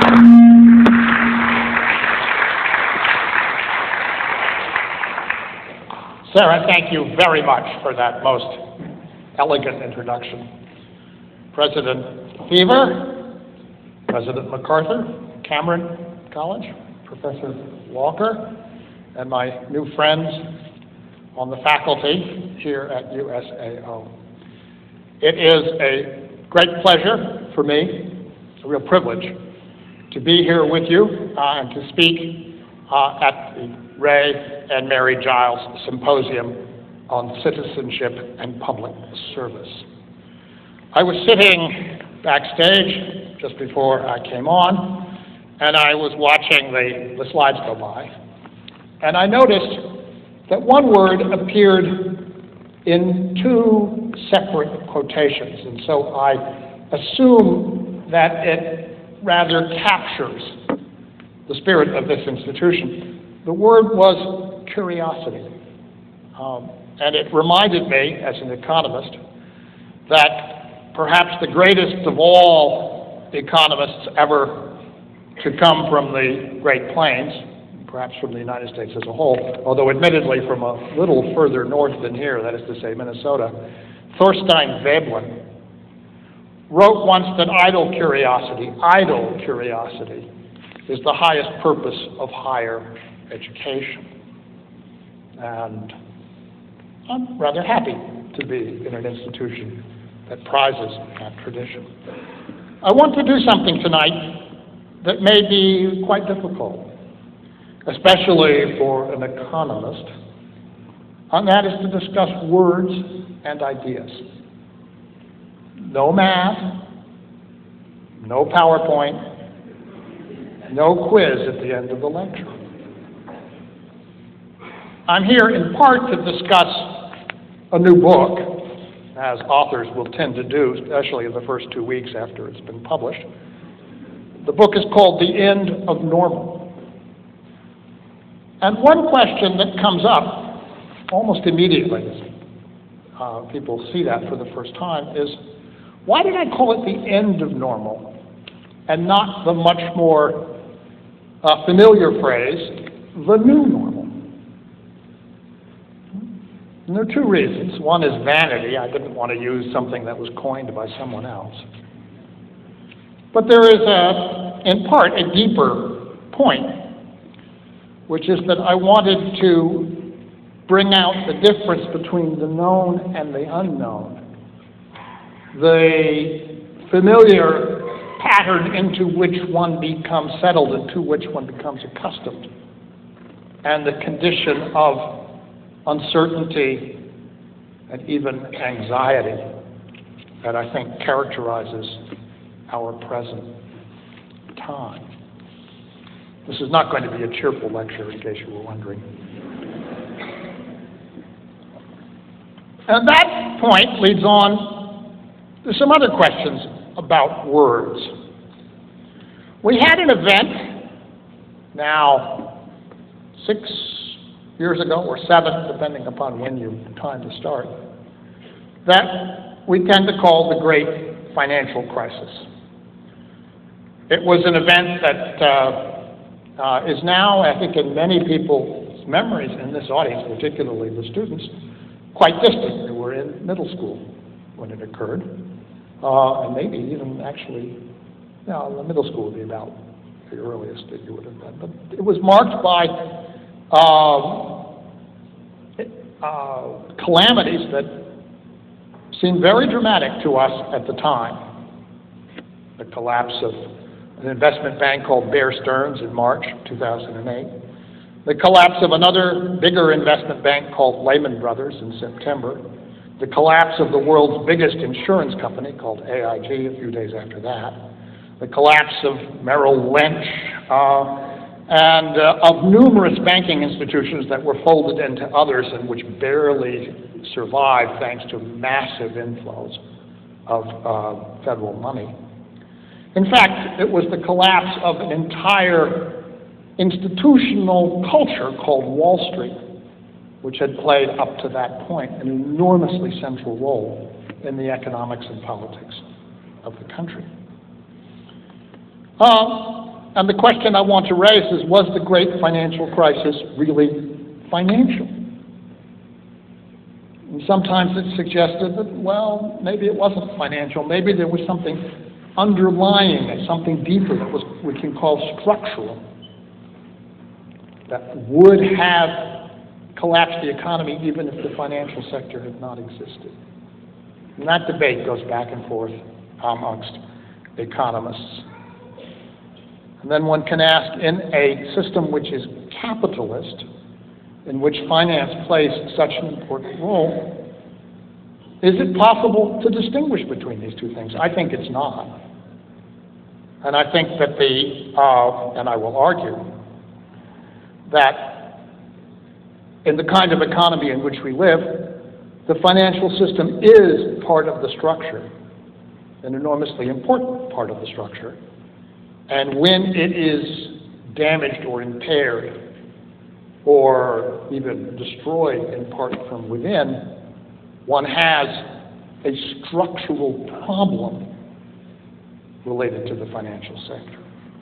Sarah, thank you very much for that most elegant introduction. President Fever, President MacArthur, Cameron College, Professor Walker, and my new friends on the faculty here at USAO. It is a great pleasure for me, a real privilege, to be here with you and to speak at the Ray and Mary Giles Symposium on Citizenship and Public Service. I was sitting backstage just before I came on, and I was watching the slides go by, and I noticed that one word appeared in two separate quotations, and so I assume that it rather captures the spirit of this institution. The word was curiosity, and it reminded me, as an economist, that perhaps the greatest of all economists ever to come from the Great Plains, perhaps from the United States as a whole, although admittedly from a little further north than here, that is to say Minnesota, Thorstein Veblen, wrote once that idle curiosity is the highest purpose of higher education. And I'm rather happy to be in an institution that prizes that tradition. I want to do something tonight that may be quite difficult, especially for an economist, and that is to discuss words and ideas. No math, no PowerPoint, no quiz at the end of the lecture. I'm here in part to discuss a new book, as authors will tend to do, especially in the first 2 weeks after it's been published. The book is called The End of Normal. And one question that comes up almost immediately, as people see that for the first time, is why did I call it the end of normal and not the much more familiar phrase, the new normal? And there are two reasons. One is vanity. I didn't want to use something that was coined by someone else. But there is, in part, a deeper point, which is that I wanted to bring out the difference between the known and the unknown, the familiar pattern into which one becomes settled and to which one becomes accustomed, and the condition of uncertainty and even anxiety that I think characterizes our present time. This is not going to be a cheerful lecture, in case you were wondering. And that point leads on to some other questions about words. We had an event now 6 years ago, or 7, depending upon when you time to start, that we tend to call the Great Financial Crisis. It was an event that is now, I think, in many people's memories in this audience, particularly the students, quite distant. They were in middle school when it occurred, and maybe even actually, the middle school would be about the earliest that you would have done. But it was marked by calamities that seemed very dramatic to us at the time. The collapse of an investment bank called Bear Stearns in March 2008. The collapse of another bigger investment bank called Lehman Brothers in September. The collapse of the world's biggest insurance company called AIG a few days after that. The collapse of Merrill Lynch, and of numerous banking institutions that were folded into others and which barely survived thanks to massive inflows of federal money. In fact, it was the collapse of an entire institutional culture called Wall Street, which had played up to that point an enormously central role in the economics and politics of the country. And the question I want to raise is, was the great financial crisis really financial? And sometimes it's suggested that, well, maybe it wasn't financial. Maybe there was something underlying it, something deeper that we can call structural, that would have collapsed the economy even if the financial sector had not existed. And that debate goes back and forth amongst economists. And then one can ask, in a system which is capitalist, in which finance plays such an important role, is it possible to distinguish between these two things? I think it's not. And I think that and I will argue, that in the kind of economy in which we live, the financial system is part of the structure, an enormously important part of the structure. And when it is damaged or impaired, or even destroyed in part from within, one has a structural problem related to the financial sector.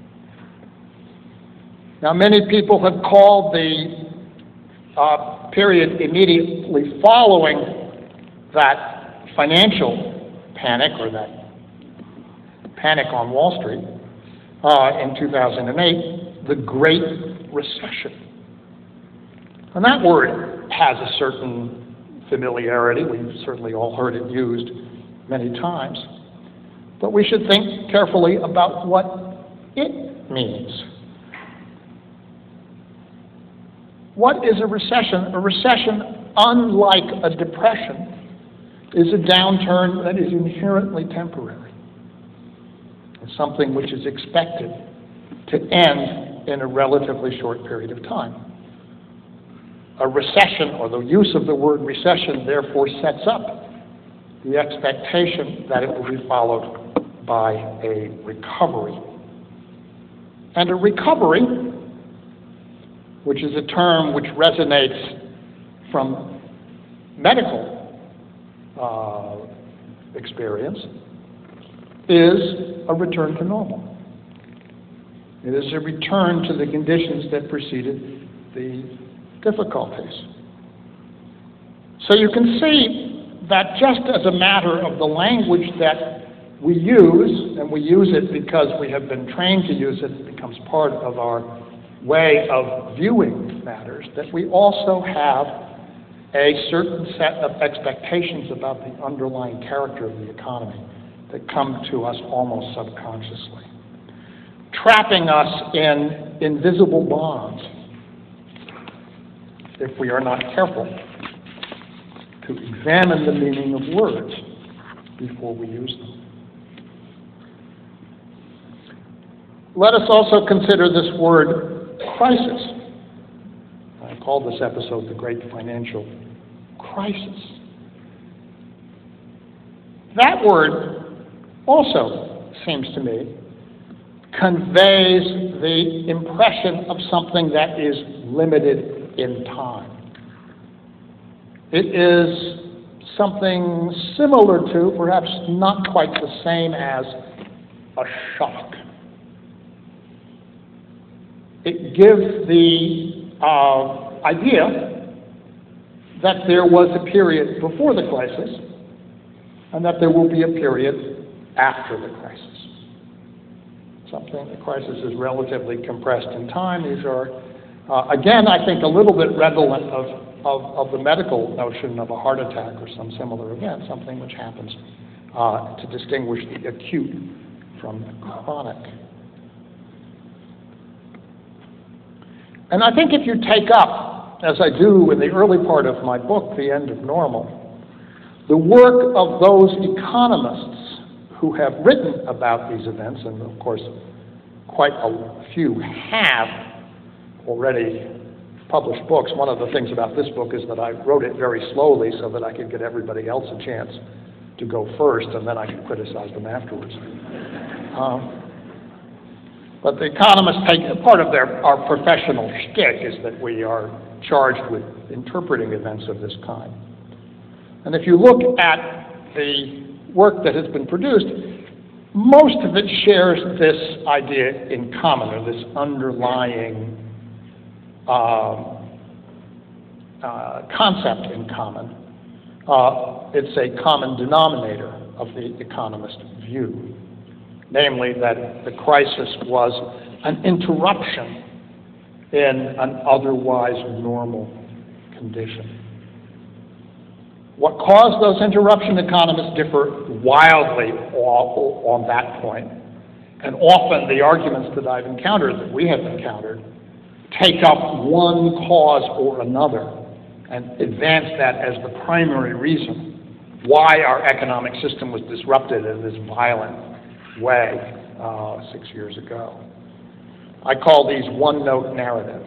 Now, many people have called the period immediately following that financial panic, or that panic on Wall Street in 2008, the Great Recession. And that word has a certain familiarity. We've certainly all heard it used many times. But we should think carefully about what it means. What is a recession? A recession, unlike a depression, is a downturn that is inherently temporary. It's something which is expected to end in a relatively short period of time. A recession, or the use of the word recession, therefore sets up the expectation that it will be followed by a recovery. And a recovery, which is a term which resonates from medical experience, is a return to normal. It is a return to the conditions that preceded the difficulties. So you can see that just as a matter of the language that we use, and we use it because we have been trained to use it, it becomes part of our way of viewing matters, that we also have a certain set of expectations about the underlying character of the economy that come to us almost subconsciously, trapping us in invisible bonds if we are not careful to examine the meaning of words before we use them. Let us also consider this word crisis. I called this episode the Great Financial Crisis. That word also, seems to me, conveys the impression of something that is limited in time. It is something similar to, perhaps not quite the same as, a shock. It gives the idea that there was a period before the crisis and that there will be a period after the crisis. The crisis is relatively compressed in time. These are, again, I think a little bit redolent of the medical notion of a heart attack or some similar event, something which happens to distinguish the acute from the chronic. And I think if you take up, as I do in the early part of my book, The End of Normal, the work of those economists who have written about these events, and of course quite a few have already published books. One of the things about this book is that I wrote it very slowly so that I could get everybody else a chance to go first, and then I could criticize them afterwards. But the economists take part of our professional shtick is that we are charged with interpreting events of this kind. And if you look at the work that has been produced, most of it shares this idea in common, or this underlying concept in common. It's a common denominator of the economist view, namely that the crisis was an interruption in an otherwise normal condition. What caused those interruptions? Economists differ wildly on that point, and often the arguments that I've encountered, that we have encountered, take up one cause or another and advance that as the primary reason why our economic system was disrupted in this violent way 6 years ago. I call these one-note narratives.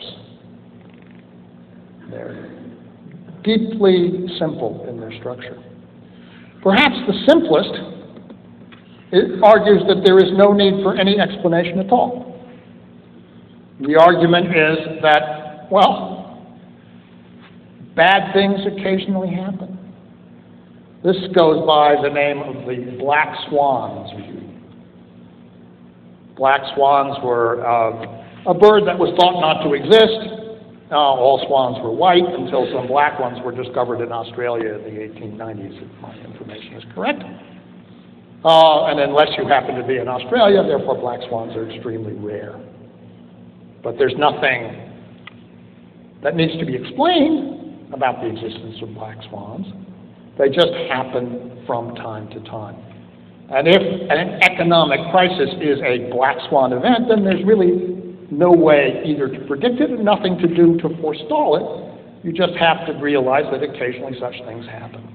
They're deeply simple in their structure. Perhaps the simplest, it argues that there is no need for any explanation at all. The argument is that, well, bad things occasionally happen. This goes by the name of the black swans view. Black swans were a bird that was thought not to exist. All swans were white until some black ones were discovered in Australia in the 1890s, if my information is correct. And unless you happen to be in Australia, therefore black swans are extremely rare. But there's nothing that needs to be explained about the existence of black swans. They just happen from time to time. And if an economic crisis is a black swan event, then there's really no way either to predict it and nothing to do to forestall it. You just have to realize that occasionally such things happen.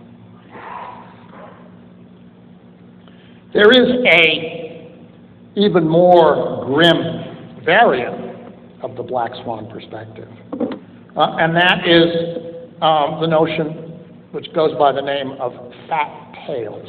There is a even more grim variant of the black swan perspective, and that is the notion which goes by the name of fat tails.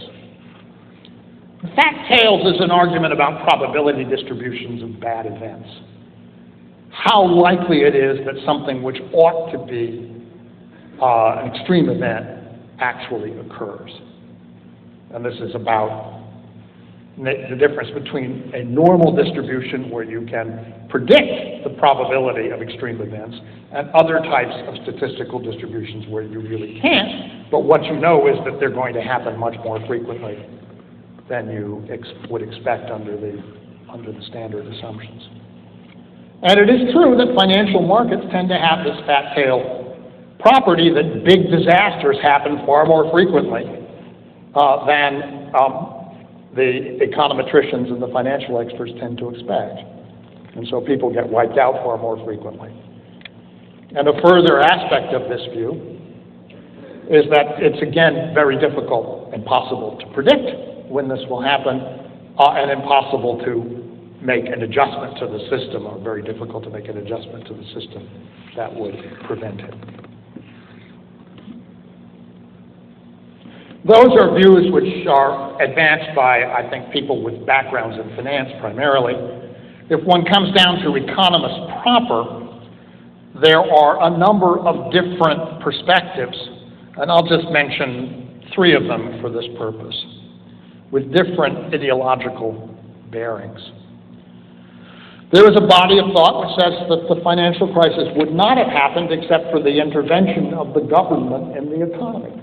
Fat tails is an argument about probability distributions of bad events. How likely it is that something which ought to be an extreme event actually occurs. And this is about the difference between a normal distribution where you can predict the probability of extreme events and other types of statistical distributions where you really can't, but what you know is that they're going to happen much more frequently than you would expect under the standard assumptions. And it is true that financial markets tend to have this fat tail property that big disasters happen far more frequently than the econometricians and the financial experts tend to expect. And so people get wiped out far more frequently. And a further aspect of this view is that it's, again, very difficult, impossible to predict when this will happen, and impossible to make an adjustment to the system, or very difficult to make an adjustment to the system that would prevent it. Those are views which are advanced by, I think, people with backgrounds in finance primarily. If one comes down to economists proper, there are a number of different perspectives, and I'll just mention three of them for this purpose, with different ideological bearings. There is a body of thought which says that the financial crisis would not have happened except for the intervention of the government in the economy.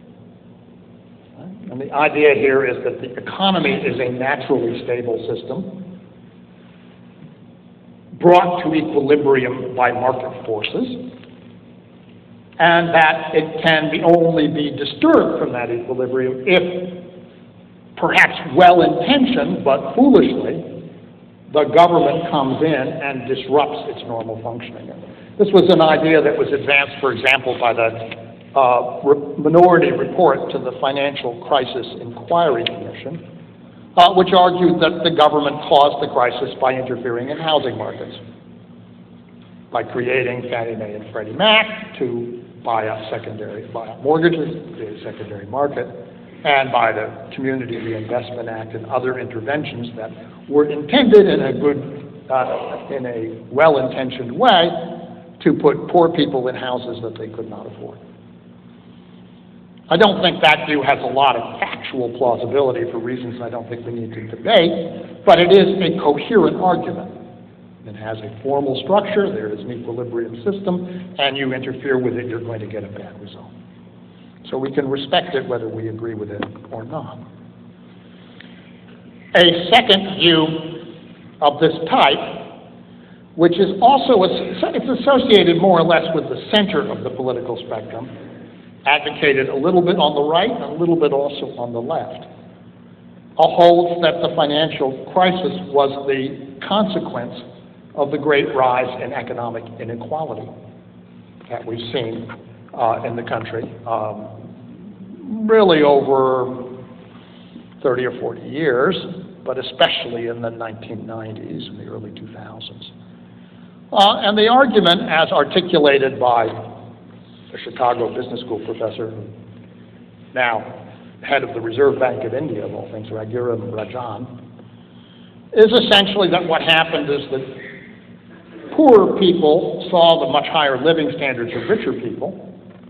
And the idea here is that the economy is a naturally stable system brought to equilibrium by market forces, and that it can only be disturbed from that equilibrium if, perhaps well-intentioned but foolishly, the government comes in and disrupts its normal functioning. This was an idea that was advanced, for example, by the minority report to the Financial Crisis Inquiry Commission, which argued that the government caused the crisis by interfering in housing markets, by creating Fannie Mae and Freddie Mac to buy up mortgages, the secondary market, and by the Community Reinvestment Act and other interventions that were intended in a well-intentioned way to put poor people in houses that they could not afford. I don't think that view has a lot of factual plausibility for reasons I don't think we need to debate, but it is a coherent argument. It has a formal structure, there is an equilibrium system, and you interfere with it, you're going to get a bad result. So we can respect it whether we agree with it or not. A second view of this type, which is also, it's associated more or less with the center of the political spectrum, advocated a little bit on the right and a little bit also on the left, holds that the financial crisis was the consequence of the great rise in economic inequality that we've seen in the country, really over 30 or 40 years, but especially in the 1990s and the early 2000s. And the argument, as articulated by a Chicago Business School professor, now head of the Reserve Bank of India, of all things, Raghuram Rajan, is essentially that what happened is that poorer people saw the much higher living standards of richer people,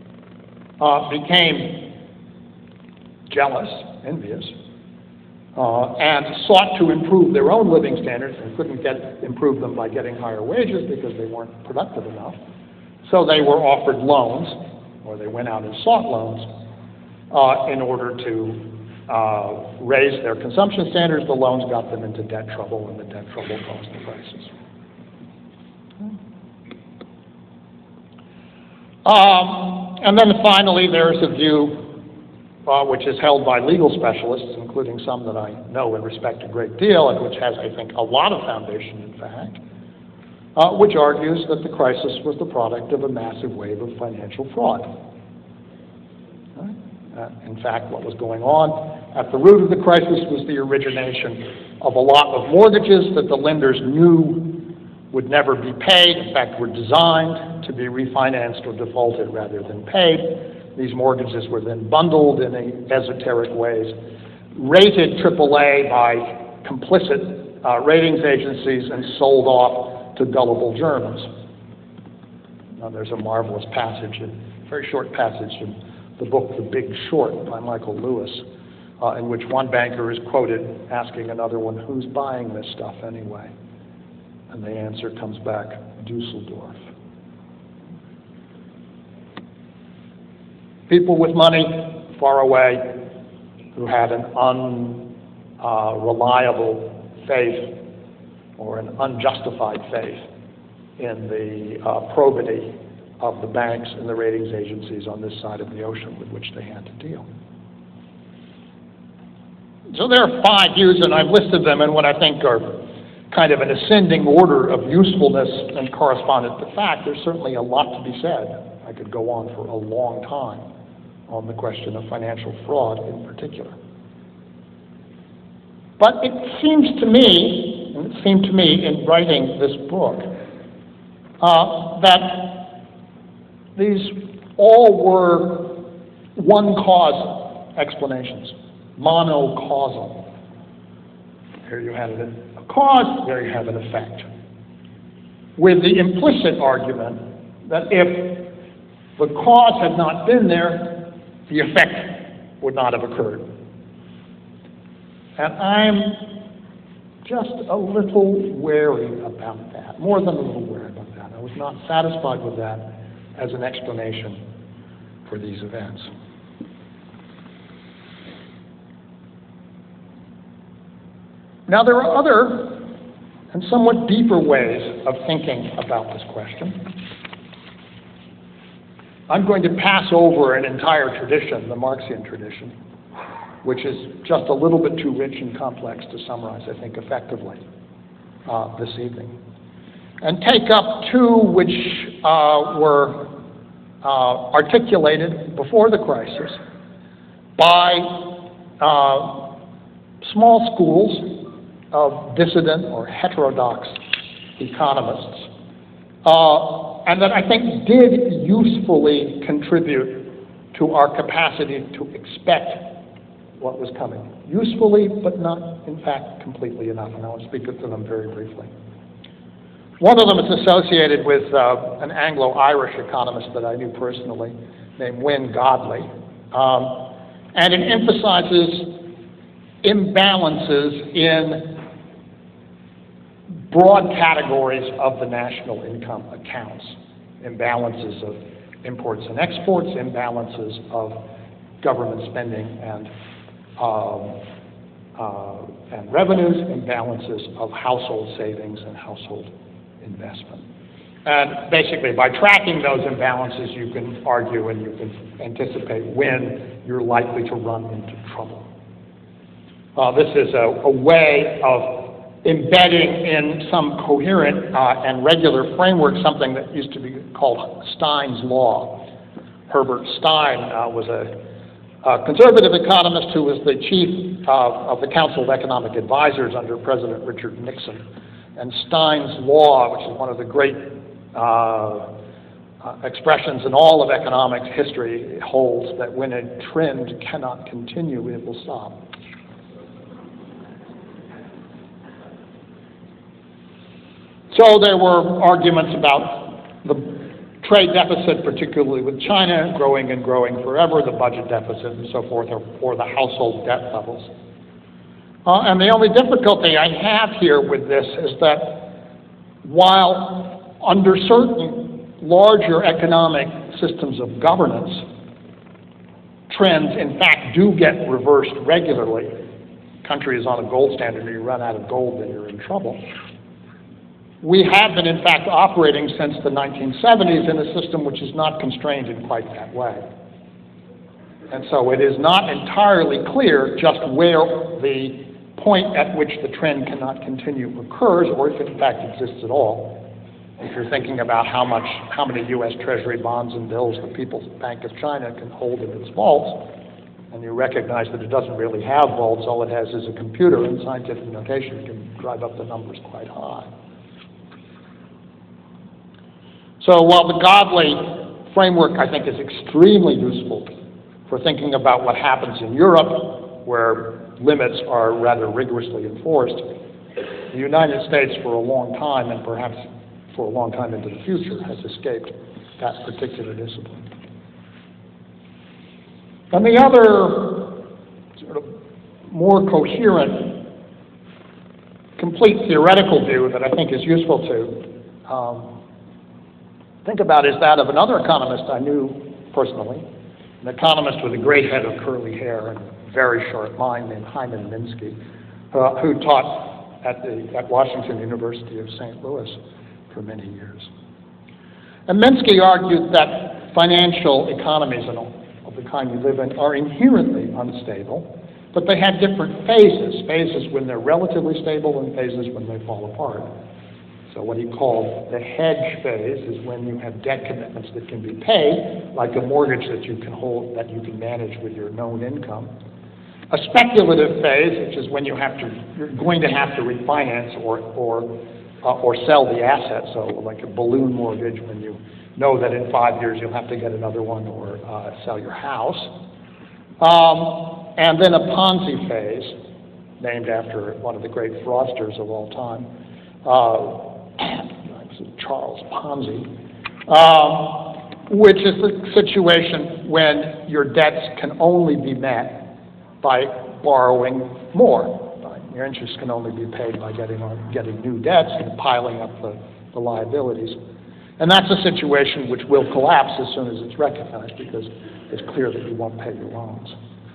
became jealous, envious, and sought to improve their own living standards and couldn't improve them by getting higher wages because they weren't productive enough. So they were offered loans, or they went out and sought loans in order to raise their consumption standards. The loans got them into debt trouble, and the debt trouble caused the crisis. And then finally, there's a view which is held by legal specialists, including some that I know and respect a great deal, and which has, I think, a lot of foundation, in fact, which argues that the crisis was the product of a massive wave of financial fraud. In fact, what was going on at the root of the crisis was the origination of a lot of mortgages that the lenders knew would never be paid, in fact, were designed to be refinanced or defaulted rather than paid. These mortgages were then bundled in esoteric ways, rated AAA by complicit ratings agencies, and sold off to gullible Germans. Now, there's a marvelous passage, a very short passage in the book The Big Short by Michael Lewis, in which one banker is quoted asking another one, "Who's buying this stuff anyway?" And the answer comes back, "Dusseldorf." People with money far away who had an unreliable faith or an unjustified faith in the probity of the banks and the ratings agencies on this side of the ocean with which they had to deal. So there are 5 views, and I've listed them in what I think are kind of an ascending order of usefulness and correspondent to fact. There's certainly a lot to be said. I could go on for a long time on the question of financial fraud in particular. But it seems to me, and it seemed to me in writing this book, that these all were one-cause explanations, monocausal. Here you have a cause, there you have an effect, with the implicit argument that if the cause had not been there, the effect would not have occurred. And I'm just a little wary about that, more than a little wary about that. I was not satisfied with that as an explanation for these events. Now, there are other and somewhat deeper ways of thinking about this question. I'm going to pass over an entire tradition, the Marxian tradition, which is just a little bit too rich and complex to summarize, I think, effectively this evening, and take up 2 which were articulated before the crisis by small schools of dissident or heterodox economists, and that I think did usefully contribute to our capacity to expect what was coming. Usefully, but not, in fact, completely enough, and I will speak to them very briefly. One of them is associated with an Anglo-Irish economist that I knew personally, named Wynne Godley, And it emphasizes imbalances in broad categories of the national income accounts. Imbalances of imports and exports, imbalances of government spending and revenues, imbalances of household savings and household investment. And basically, by tracking those imbalances, you can argue and you can anticipate when you're likely to run into trouble. This is a way of embedding in some coherent and regular framework something that used to be called Stein's Law. Herbert Stein was a conservative economist who was the chief of the Council of Economic Advisors under President Richard Nixon. And Stein's Law, which is one of the great expressions in all of economics history, holds that when a trend cannot continue, it will stop. So there were arguments about the trade deficit, particularly with China, growing and growing forever, the budget deficit and so forth, or the household debt levels. And the only difficulty I have here with this is that while under certain larger economic systems of governance, trends in fact do get reversed regularly. Country is on a gold standard, and you run out of gold, then you're in trouble. We have been, in fact, operating since the 1970s in a system which is not constrained in quite that way. And so it is not entirely clear just where the point at which the trend cannot continue occurs, or if it in fact exists at all. If you're thinking about how many U.S. Treasury bonds and bills the People's Bank of China can hold in its vaults, and you recognize that it doesn't really have vaults, all it has is a computer, and scientific notation can drive up the numbers quite high. So while the Godley framework, I think, is extremely useful for thinking about what happens in Europe, where limits are rather rigorously enforced, the United States for a long time, and perhaps for a long time into the future, has escaped that particular discipline. And the other sort of more coherent, complete theoretical view that I think is useful to think about is that of another economist I knew personally, an economist with a great head of curly hair and a very sharp mind named Hyman Minsky, who taught at Washington University of St. Louis for many years. And Minsky argued that financial economies of the kind we live in are inherently unstable, but they have different phases when they're relatively stable and phases when they fall apart. So what he called the hedge phase is when you have debt commitments that can be paid, like a mortgage that you can hold, that you can manage with your known income. A speculative phase, which is when you're going to have to refinance or sell the asset, so like a balloon mortgage when you know that in 5 years you'll have to get another one or sell your house. And then a Ponzi phase, named after one of the great fraudsters of all time, Charles Ponzi, which is the situation when your debts can only be met by borrowing more. Your interest can only be paid by getting new debts and piling up the liabilities. And that's a situation which will collapse as soon as it's recognized, because it's clear that you won't pay your loans.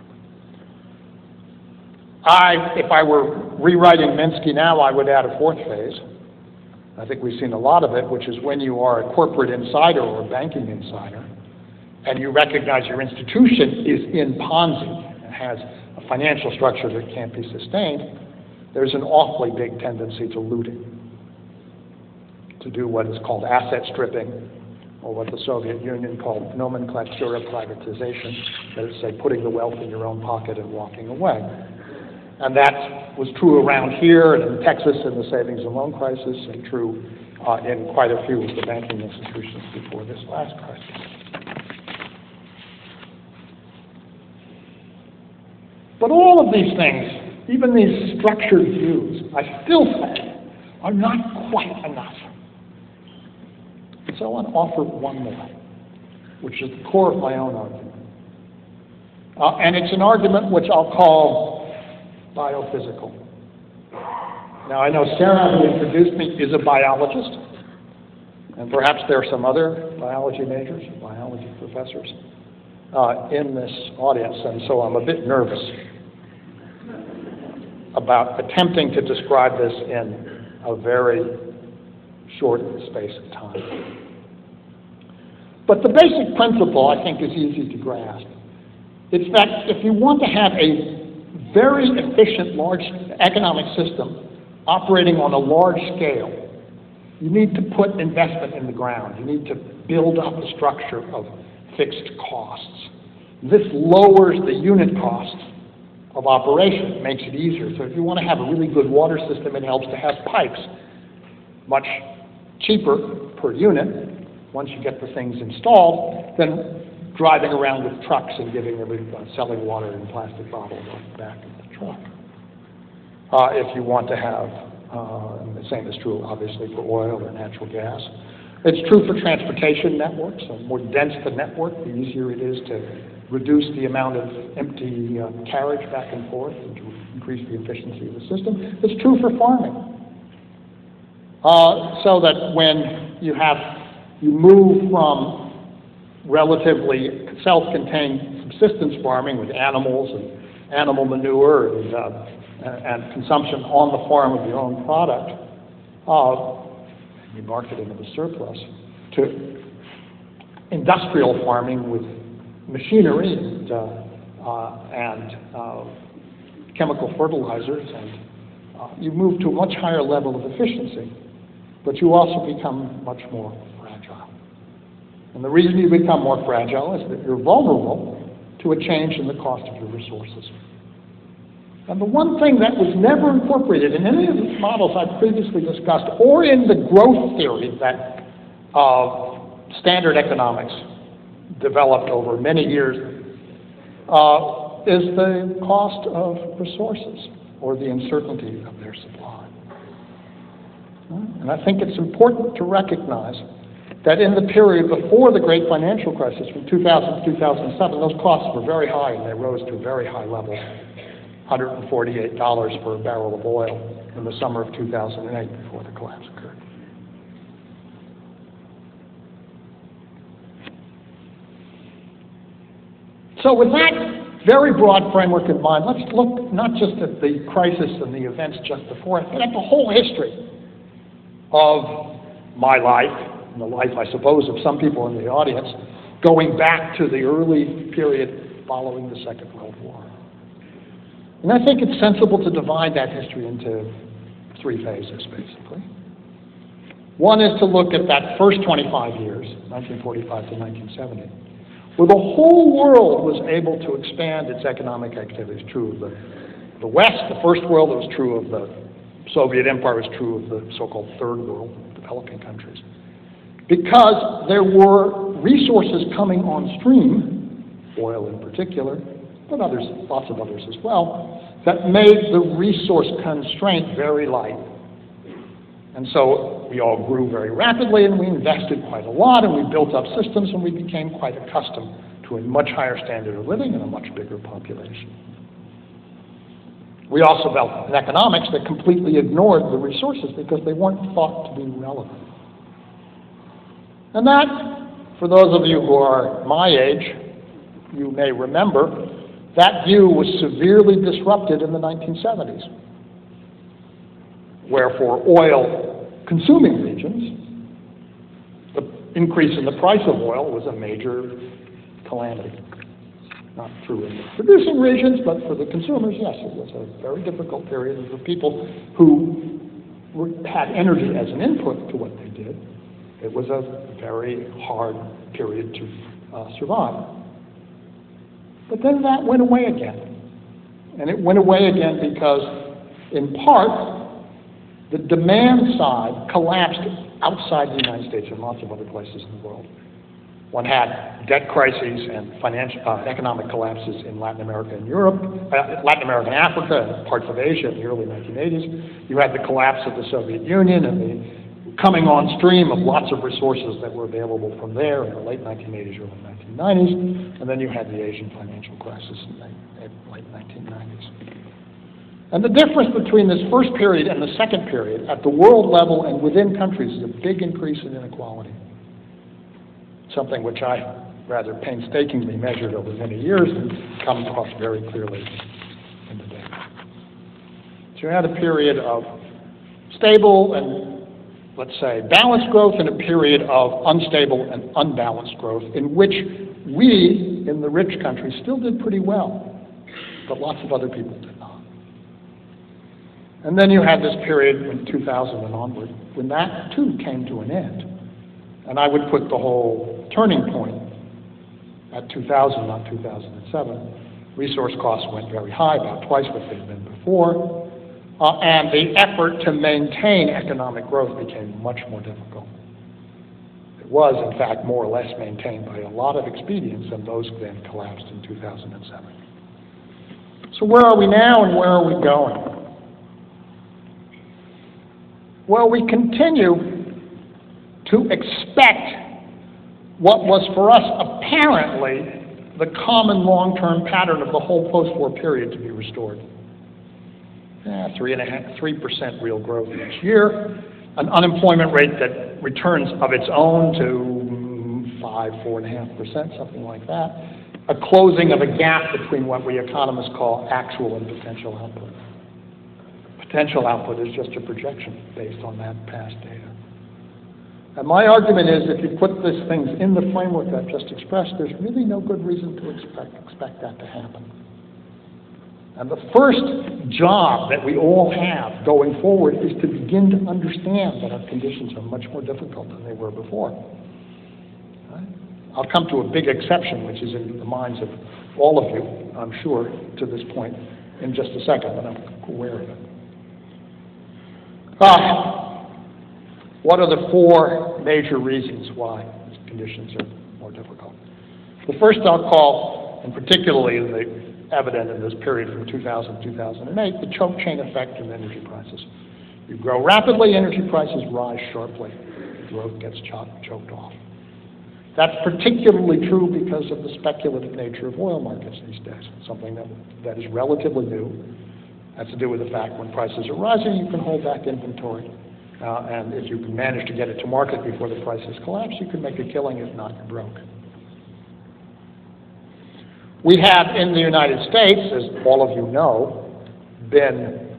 If I were rewriting Minsky now, I would add a fourth phase. I think we've seen a lot of it, which is when you are a corporate insider or a banking insider, and you recognize your institution is in Ponzi and has a financial structure that can't be sustained, there's an awfully big tendency to looting, to do what is called asset stripping, or what the Soviet Union called nomenklatura privatization, that is, say, putting the wealth in your own pocket and walking away. And that was true around here and in Texas in the savings and loan crisis, and true in quite a few of the banking institutions before this last crisis. But all of these things, even these structured views, I still say, are not quite enough. So I want to offer one more, which is the core of my own argument. And it's an argument which I'll call biophysical. Now, I know Sarah, who introduced me, is a biologist, and perhaps there are some other biology majors, biology professors in this audience, and so I'm a bit nervous about attempting to describe this in a very short space of time. But the basic principle, I think, is easy to grasp. It's that if you want to have a very efficient, large economic system operating on a large scale, you need to put investment in the ground. You need to build up a structure of fixed costs. This lowers the unit cost of operation. It makes it easier. So if you want to have a really good water system, it helps to have pipes. Much cheaper per unit once you get the things installed than driving around with trucks and selling water in plastic bottles on the back of the truck. If you want to have, the same is true obviously for oil or natural gas. It's true for transportation networks. The more dense the network, the easier it is to reduce the amount of empty carriage back and forth and to increase the efficiency of the system. It's true for farming. So that when you move from relatively self-contained subsistence farming with animals and animal manure and consumption on the farm of your own product, you market it as a surplus, to industrial farming with machinery and chemical fertilizers, and you move to a much higher level of efficiency, but you also become much more fragile. And the reason you become more fragile is that you're vulnerable to a change in the cost of your resources. And the one thing that was never incorporated in any of the models I've previously discussed, or in the growth theory that standard economics developed over many years, is the cost of resources, or the uncertainty of their supply. And I think it's important to recognize that in the period before the great financial crisis, from 2000 to 2007, those costs were very high, and they rose to a very high level, $148 for a barrel of oil in the summer of 2008 before the collapse occurred. So with that very broad framework in mind, let's look not just at the crisis and the events just before it, but at the whole history of my life, and the life, I suppose, of some people in the audience, going back to the early period following the Second World War. And I think it's sensible to divide that history into three phases, basically. One is to look at that first 25 years, 1945 to 1970, where the whole world was able to expand its economic activities. True of the West, the First World. It was true of the Soviet Empire. It was true of the so-called Third World, developing countries. Because there were resources coming on stream, oil in particular, but others, lots of others as well, that made the resource constraint very light. And so we all grew very rapidly, and we invested quite a lot, and we built up systems, and we became quite accustomed to a much higher standard of living and a much bigger population. We also developed an economics that completely ignored the resources because they weren't thought to be relevant. And that, for those of you who are my age, you may remember, that view was severely disrupted in the 1970s, where for oil-consuming regions, the increase in the price of oil was a major calamity. Not true in the producing regions, but for the consumers, yes, it was a very difficult period. And for people who had energy as an input to what they did, it was a very hard period to survive. But then that went away again. And it went away again because, in part, the demand side collapsed outside the United States and lots of other places in the world. One had debt crises and economic collapses in Latin America and Europe, Latin America and Africa, and parts of Asia in the early 1980s. You had the collapse of the Soviet Union and the coming on stream of lots of resources that were available from there in the late 1980s, early 1990s, and then you had the Asian financial crisis in the late 1990s. And the difference between this first period and the second period at the world level and within countries is a big increase in inequality, something which I rather painstakingly measured over many years and comes across very clearly in the data. So you had a period of stable and, let's say, balanced growth and a period of unstable and unbalanced growth in which we, in the rich countries, still did pretty well, but lots of other people did not. And then you had this period in 2000 and onward when that, too, came to an end. And I would put the whole turning point at 2000, not 2007. Resource costs went very high, about twice what they'd been before. And the effort to maintain economic growth became much more difficult. It was, in fact, more or less maintained by a lot of expedients, and those then collapsed in 2007. So where are we now and where are we going? Well, we continue to expect what was for us apparently the common long-term pattern of the whole post-war period to be restored. 3% real growth each year, an unemployment rate that returns of its own to 4.5%, something like that, a closing of a gap between what we economists call actual and potential output. Potential output is just a projection based on that past data. And my argument is if you put these things in the framework I've just expressed, there's really no good reason to expect that to happen. And the first job that we all have going forward is to begin to understand that our conditions are much more difficult than they were before. Right? I'll come to a big exception, which is in the minds of all of you, I'm sure, to this point in just a second, but I'm aware of it. What are the four major reasons why these conditions are more difficult? The first I'll call, and particularly evident in this period from 2000 to 2008, the choke chain effect in energy prices. You grow rapidly, energy prices rise sharply. Growth gets choked off. That's particularly true because of the speculative nature of oil markets these days, something that is relatively new. Has to do with the fact when prices are rising, you can hold back inventory. And if you can manage to get it to market before the prices collapse, you can make a killing. If not, you're broke. We have in the United States, as all of you know, been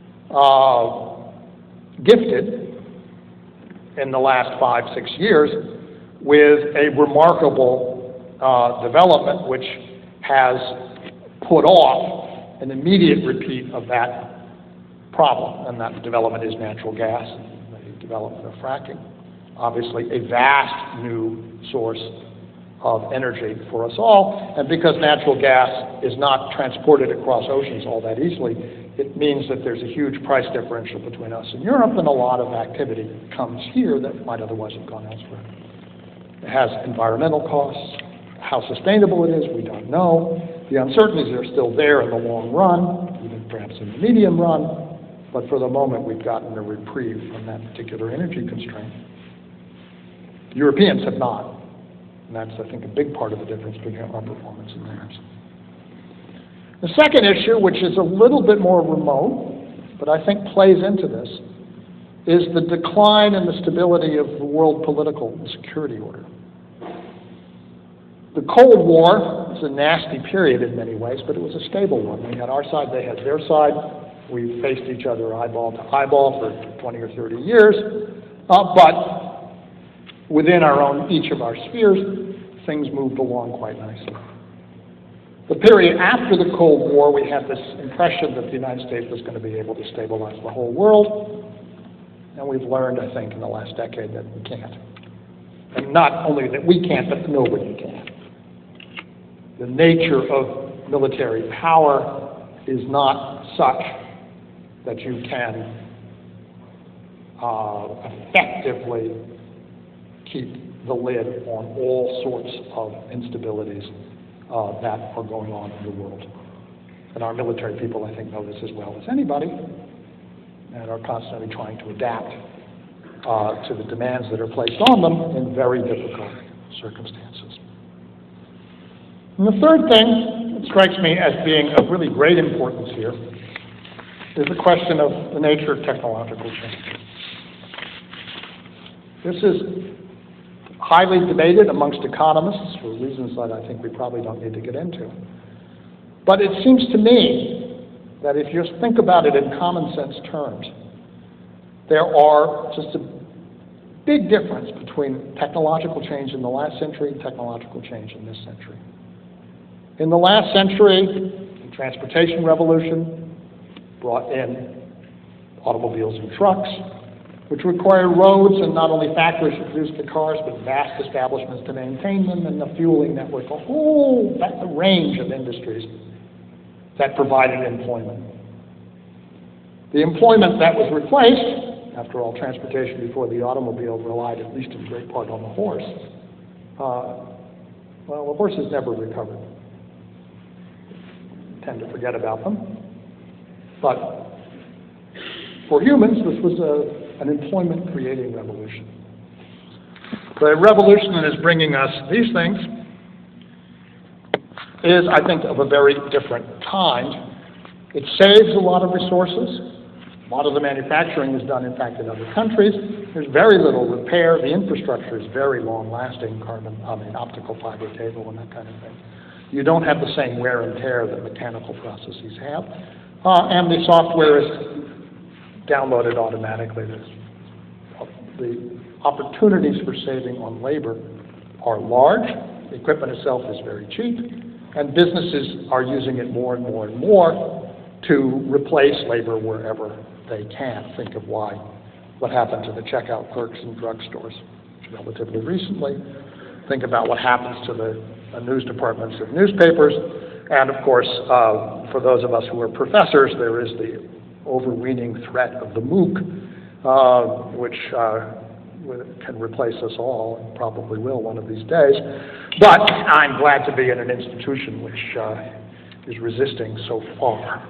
gifted in the last 5-6 years with a remarkable development which has put off an immediate repeat of that problem, and that development is natural gas, the development of fracking. Obviously, a vast new source of energy for us all, and because natural gas is not transported across oceans all that easily, it means that there's a huge price differential between us and Europe, and a lot of activity comes here that might otherwise have gone elsewhere. It has environmental costs. How sustainable it is, we don't know. The uncertainties are still there in the long run, even perhaps in the medium run, but for the moment we've gotten a reprieve from that particular energy constraint. Europeans have not. And that's, I think, a big part of the difference between our performance and theirs. The second issue, which is a little bit more remote, but I think plays into this, is the decline in the stability of the world political and security order. The Cold War was a nasty period in many ways, but it was a stable one. We had our side, they had their side. We faced each other eyeball to eyeball for 20 or 30 years. But within each of our spheres, things moved along quite nicely. The period after the Cold War, we had this impression that the United States was going to be able to stabilize the whole world, and we've learned, I think, in the last decade that we can't. And not only that we can't, but nobody can. The nature of military power is not such that you can effectively keep the lid on all sorts of instabilities that are going on in the world. And our military people, I think, know this as well as anybody, and are constantly trying to adapt to the demands that are placed on them in very difficult circumstances. And the third thing that strikes me as being of really great importance here is the question of the nature of technological change. This is highly debated amongst economists for reasons that I think we probably don't need to get into. But it seems to me that if you think about it in common sense terms, there are just a big difference between technological change in the last century and technological change in this century. In the last century, the transportation revolution brought in automobiles and trucks, which required roads and not only factories to produce the cars, but vast establishments to maintain them, and the fueling network, a whole range of industries that provided employment. The employment that was replaced, after all, transportation before the automobile relied at least in great part on the horse. Well, the horses never recovered. We tend to forget about them. But for humans, this was an employment-creating revolution. The revolution that is bringing us these things is, I think, of a very different kind. It saves a lot of resources. A lot of the manufacturing is done, in fact, in other countries. There's very little repair. The infrastructure is very long-lasting, optical fiber cable and that kind of thing. You don't have the same wear and tear that mechanical processes have. And the software is downloaded automatically. The opportunities for saving on labor are large. The equipment itself is very cheap. And businesses are using it more and more and more to replace labor wherever they can. Think of what happened to the checkout clerks in drugstores relatively recently. Think about what happens to the news departments of newspapers. And of course, for those of us who are professors, there is the overweening threat of the MOOC, which can replace us all, and probably will one of these days. But I'm glad to be in an institution which is resisting so far.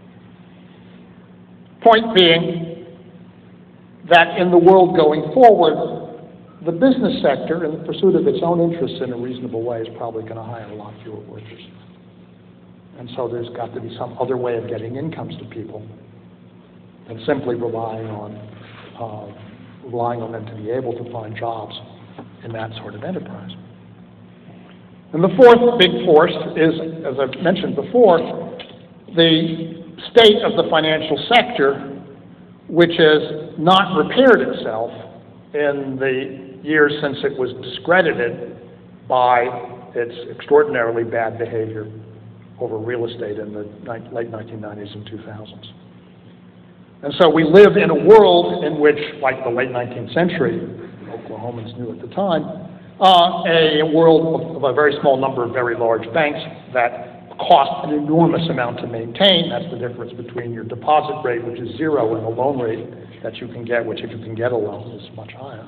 Point being that in the world going forward, the business sector, in the pursuit of its own interests in a reasonable way, is probably going to hire a lot fewer workers. And so there's got to be some other way of getting incomes to people than simply relying on them to be able to find jobs in that sort of enterprise. And the fourth big force is, as I've mentioned before, the state of the financial sector, which has not repaired itself in the years since it was discredited by its extraordinarily bad behavior over real estate in the late 1990s and 2000s. And so we live in a world in which, like the late 19th century, Oklahomans knew at the time, a world of a very small number of very large banks that cost an enormous amount to maintain. That's the difference between your deposit rate, which is zero, and the loan rate that you can get, which if you can get a loan is much higher.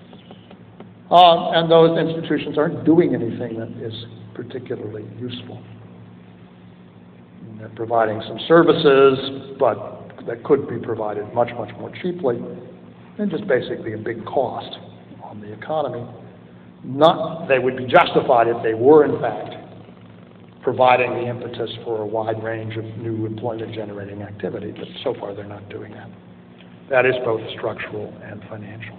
And those institutions aren't doing anything that is particularly useful. They're providing some services, but that could be provided much, much more cheaply, and just basically a big cost on the economy. They would be justified if they were, in fact, providing the impetus for a wide range of new employment-generating activity, but so far they're not doing that. That is both structural and financial.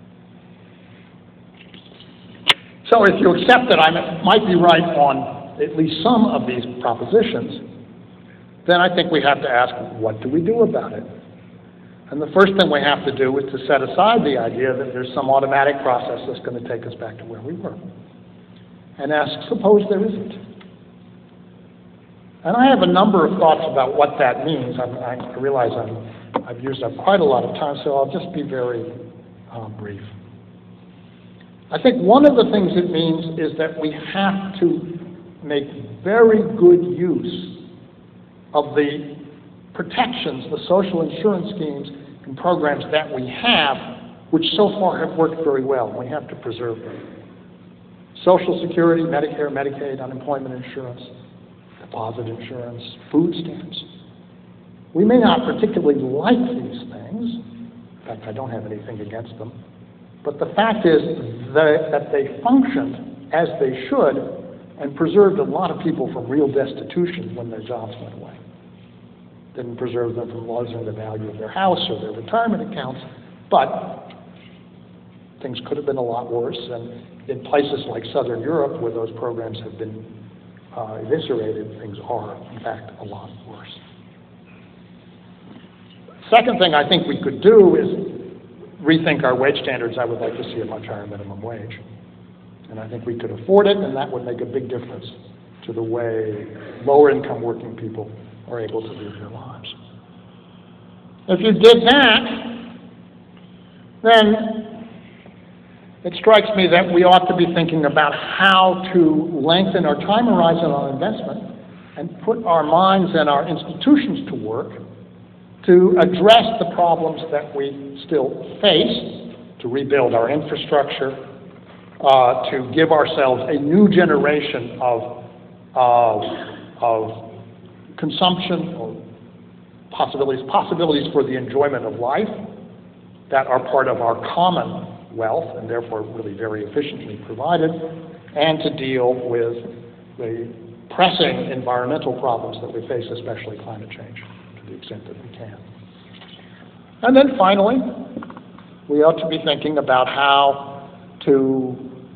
So if you accept that I might be right on at least some of these propositions, then I think we have to ask, what do we do about it? And the first thing we have to do is to set aside the idea that there's some automatic process that's going to take us back to where we were. And ask, suppose there isn't. And I have a number of thoughts about what that means. I realize I've used up quite a lot of time, so I'll just be very brief. I think one of the things it means is that we have to make very good use of the protections, the social insurance schemes and programs that we have, which so far have worked very well. We have to preserve them. Social Security, Medicare, Medicaid, unemployment insurance, deposit insurance, food stamps. We may not particularly like these things, In fact, I don't have anything against them. But the fact is that they functioned as they should and preserved a lot of people from real destitution when their jobs went away. Didn't preserve them from losing the value of their house or their retirement accounts, but things could have been a lot worse. And in places like Southern Europe, where those programs have been eviscerated, things are, in fact, a lot worse. Second thing I think we could do is rethink our wage standards. I would like to see a much higher minimum wage. And I think we could afford it, and that would make a big difference to the way lower-income working people are able to live their lives. If you did that, then it strikes me that we ought to be thinking about how to lengthen our time horizon on investment and put our minds and our institutions to work to address the problems that we still face, to rebuild our infrastructure, to give ourselves a new generation of consumption or possibilities for the enjoyment of life that are part of our common wealth and therefore really very efficiently provided, and to deal with the pressing environmental problems that we face, especially climate change, to the extent that we can. And then finally, we ought to be thinking about how to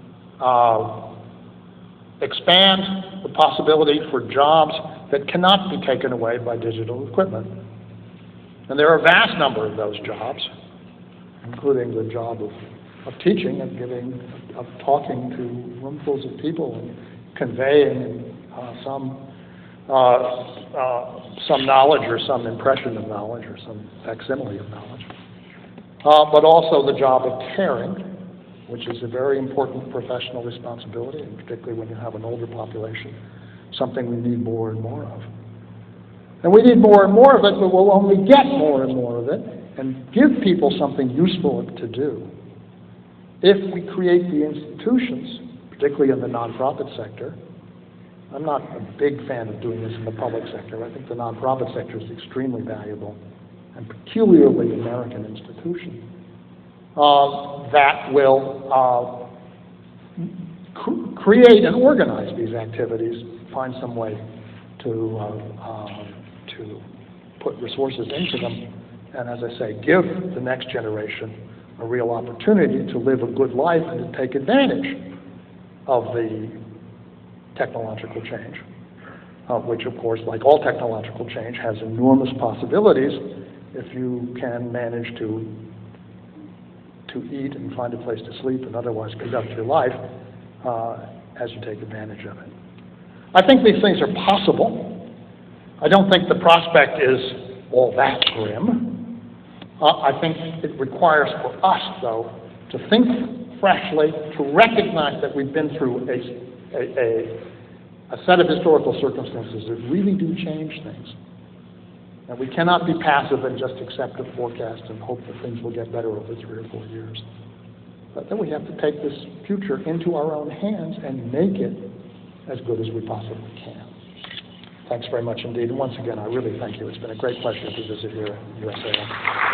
expand the possibility for jobs that cannot be taken away by digital equipment. And there are a vast number of those jobs, including the job of teaching and of talking to roomfuls of people and conveying some knowledge or some impression of knowledge or some facsimile of knowledge. But also the job of caring, which is a very important professional responsibility, and particularly when you have an older population, something we need more and more of. And we need more and more of it, but we'll only get more and more of it and give people something useful to do if we create the institutions, particularly in the nonprofit sector. I'm not a big fan of doing this in the public sector. I think the nonprofit sector is extremely valuable and peculiarly American institution that will create and organize these activities, find some way to put resources into them, and as I say, give the next generation a real opportunity to live a good life and to take advantage of the technological change, which of course, like all technological change, has enormous possibilities if you can manage to eat and find a place to sleep and otherwise conduct your life as you take advantage of it. I think these things are possible. I don't think the prospect is all that grim. I think it requires for us, though, to think freshly, to recognize that we've been through a set of historical circumstances that really do change things. And we cannot be passive and just accept a forecast and hope that things will get better over 3 or 4 years. But then we have to take this future into our own hands and make it as good as we possibly can. Thanks very much indeed. And once again, I really thank you. It's been a great pleasure to visit here at USAM.